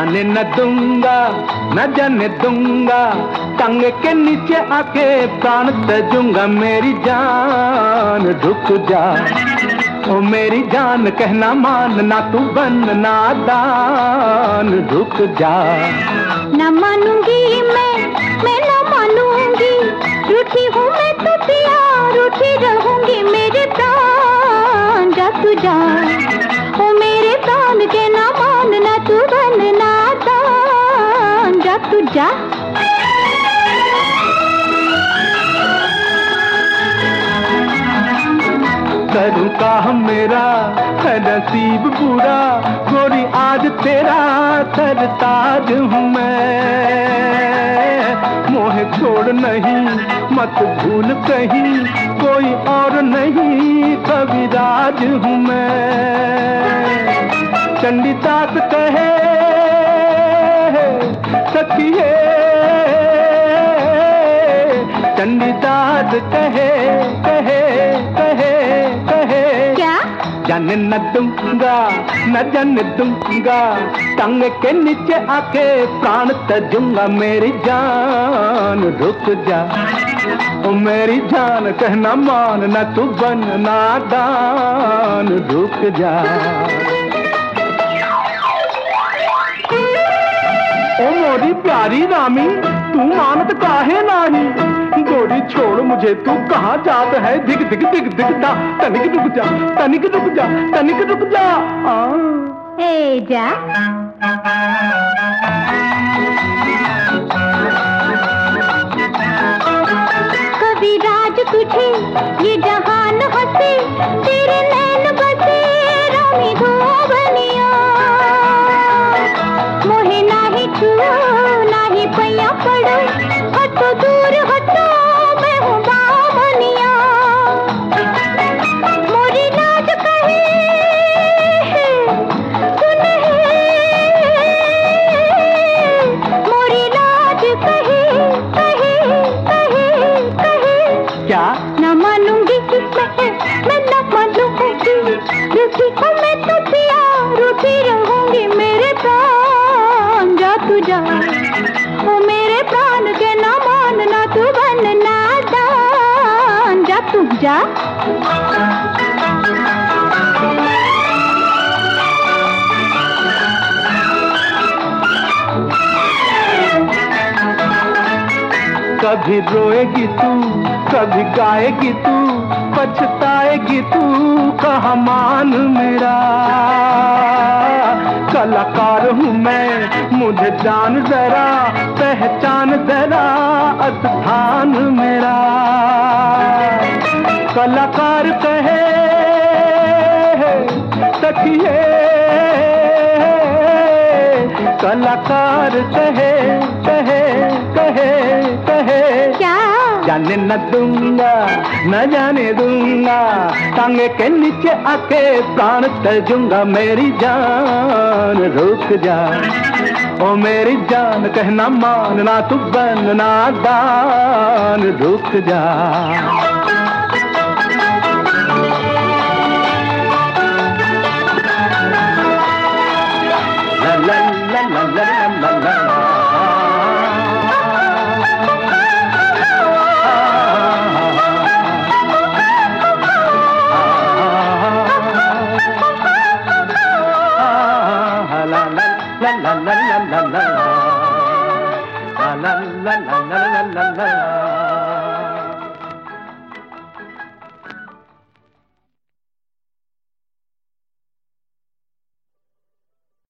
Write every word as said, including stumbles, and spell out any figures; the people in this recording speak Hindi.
जाने न दूंगा न जाने दूंगा, टांगे के नीचे आके प्राण तजूंगा। मेरी जान रुक जा, ओ मेरी जान कहना मानना, तू बनना दान। रुक जा, न मानूंगी मैं, मैं न मानूंगी, रूठी हूँ मैं तो पिया, रूठी रहूंगी। मेरे प्राण जा तू जा, ओ मेरे प्राण के ना मानना, तू बनना दान। जा तू जा। करूं का मेरा है नसीब बुरा, गोरी आज तेरा सरताज हूँ मैं। मोहे छोड़ नहीं मत भूल कहीं, कोई और नहीं कविराज हूँ मैं। चंडीदास कहे सखिए, चंडीदास कहे कहे कहे कहे क्या? जाने न दूंगा न जाने दूंगा, टांगे के नीचे आके प्राण तजूंगा। मेरी जान रुक जा, ओ मेरी जान कहना मानना, तू बनना दान। रुक जा, ओ मोरी प्यारी रामी तू मानत काहे नाही, गोरी छोड़ मुझे तू कहाँ जात है। दिग दिग दिग दिग दा, तनिक रुक जा तनिक रुक जा तनिक रुक जा। आ ए जा। कभी राज तुझे ये जहान हंसे, तेरे नैन बसे रामी धोबनिया। मोहे नाही छू नाही पैया पड़ो, हटो दूर हटो मैं हूँ बामनिया। मोरी लाज कहे सुन है, मोरी लाज कहे कहे कहे कहे क्या? न मानूंगी मैं, मैं न मानूंगी, रूठी को मैं तो पिया, रूठी रहूंगी। मेरे प्राण जा तू जा, ओ मेरे प्राण के ना मानना, तू बनना दान। जा तू जा। कभी रोएगी तू कभी गाएगी तू, पछताएगी तू कहाँ मान मेरा। कलाकार हूँ मैं मुझे जान जरा, पहचान जरा स्थान मेरा। कलाकार कहे सखिए, कलाकार कहे कहे कहे कहे क्या? जाने न दूंगा न जाने दूंगा, टांगे के नीचे आके प्राण तजूंगा। मेरी जान रुक जा, ओ मेरी जान कहना मानना, तू बनना दान। रुक जा, ला ला ला ला ला ला ला। La la la la la la la la la la la la la.